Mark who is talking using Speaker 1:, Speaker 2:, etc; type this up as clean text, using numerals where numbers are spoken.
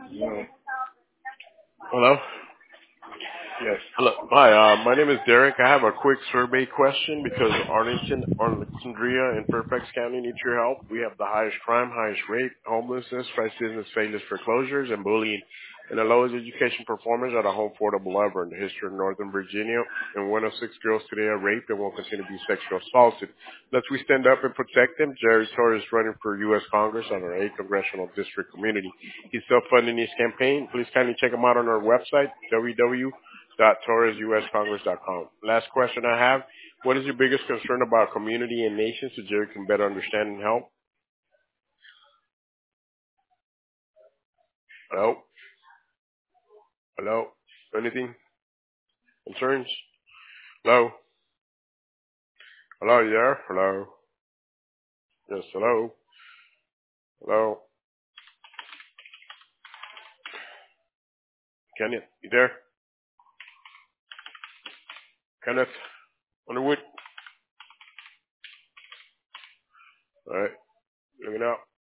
Speaker 1: No.
Speaker 2: Hello?
Speaker 1: Yes.
Speaker 2: Hello. Hi, my name is Derek. I have a quick survey question because Arlington, Alexandria, and Fairfax County need your help. We have the highest crime, highest rate, homelessness, fast business failures, foreclosures, and bullying, and the lowest education performance at a home affordable level in the history of Northern Virginia. And one of six girls today are raped and will continue to be sexually assaulted. Let's we stand up and protect them. Jerry Torres is running for U.S. Congress on our 8th Congressional District Community. He's self-funding his campaign. Please kindly check him out on our website, www.torresuscongress.com. Last question I have. What is your biggest concern about community and nation so Jerry can better understand and help? Hello? Hello? Anything? Concerns? Hello? Hello, you there? Hello? Yes, hello? Hello? Kenneth, you there? Kenneth? Underwood? Alright, looking out.